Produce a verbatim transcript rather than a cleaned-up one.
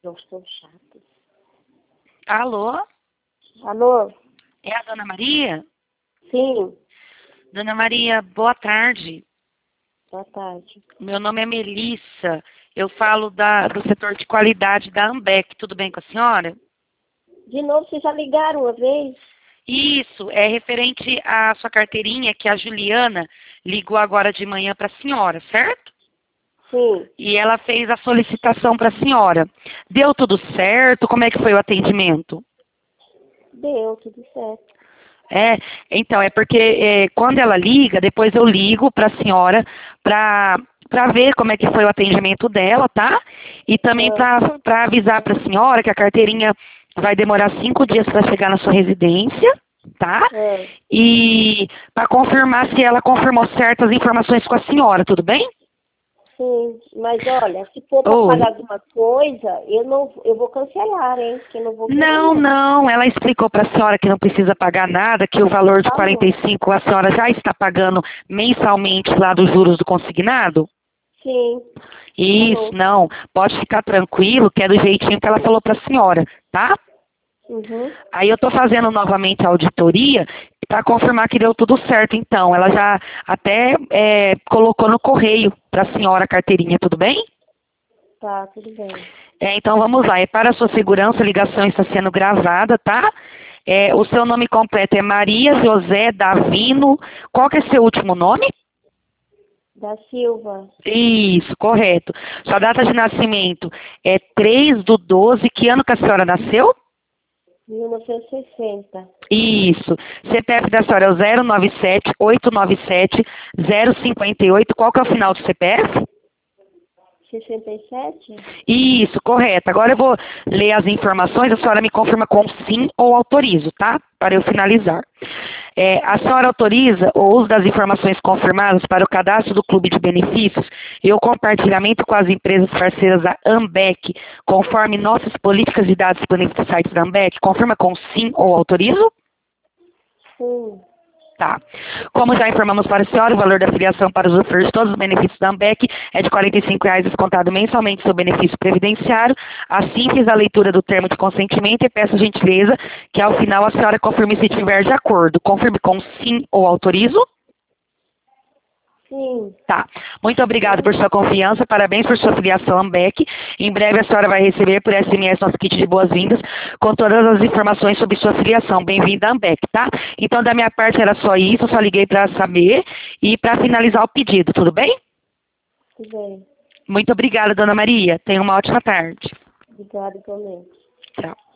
Eu estou chata. Alô? Alô? É a Dona Maria? Sim. Dona Maria, boa tarde. Boa tarde. Meu nome é Melissa. Eu falo da, do setor de qualidade da Ambec. Tudo bem com a senhora? De novo, vocês já ligaram uma vez? Isso, é referente à sua carteirinha que a Juliana ligou agora de manhã para a senhora, certo? Sim. E ela fez a solicitação para a senhora. Deu tudo certo? Como é que foi o atendimento? Deu, tudo certo. É, então, é porque é, quando ela liga, depois eu ligo para a senhora para para ver como é que foi o atendimento dela, tá? E também Ah, para avisar para a senhora que a carteirinha vai demorar cinco dias para chegar na sua residência, tá? ah. E para confirmar se ela confirmou certas informações com a senhora, tudo bem? Sim, mas olha, se for para Oi. pagar alguma coisa, eu não, eu vou cancelar, hein? Porque eu não vou querer, Não, não. não, ela explicou para a senhora que não precisa pagar nada, que o valor de quarenta e Falou. cinco a senhora já está pagando mensalmente lá dos juros do consignado? Sim, Isso, falou. não, pode ficar tranquilo, que é do jeitinho que ela falou para a senhora, tá? Uhum. Aí eu estou fazendo novamente a auditoria para confirmar que deu tudo certo, então. Ela já até é, colocou no correio para a senhora a carteirinha, tudo bem? Tá, tudo bem. É, então vamos lá, é para a sua segurança, a ligação está sendo gravada, tá? É, o seu nome completo é Maria José Davino, qual que é seu último nome? Da Silva, Isso, correto. Sua data de nascimento é três do doze, que ano que a senhora nasceu? mil novecentos e sessenta. Isso. C P F da senhora é o zero nove sete oito nove sete zero cinco oito. Qual que é o final do C P F? sessenta e sete? Isso, correto. Agora eu vou ler as informações, a senhora me confirma com sim ou autorizo, tá? Para eu finalizar. É, a senhora autoriza o uso das informações confirmadas para o cadastro do Clube de Benefícios e o compartilhamento com as empresas parceiras da Ambec, conforme nossas políticas e dados disponíveis no site da Ambec? Confirma com sim ou autorizo? Sim. Tá. Como já informamos para a senhora, o valor da filiação para usufruir de todos os benefícios da Ambec é de quarenta e cinco reais descontado mensalmente seu benefício previdenciário. Assim fiz a leitura do termo de consentimento e peço a gentileza que ao final a senhora confirme se estiver de acordo. Confirme com sim ou autorizo. Sim. Tá. Muito obrigado por sua confiança, parabéns por sua filiação Ambec. Em breve a senhora vai receber por S M S nosso kit de boas-vindas com todas as informações sobre sua filiação. Bem-vinda à Ambec, tá? Então da minha parte era só isso, eu só liguei para saber e para finalizar o pedido, tudo bem? Tudo bem. Muito obrigada, dona Maria. Tenha uma ótima tarde. Obrigada, igualmente. Tchau.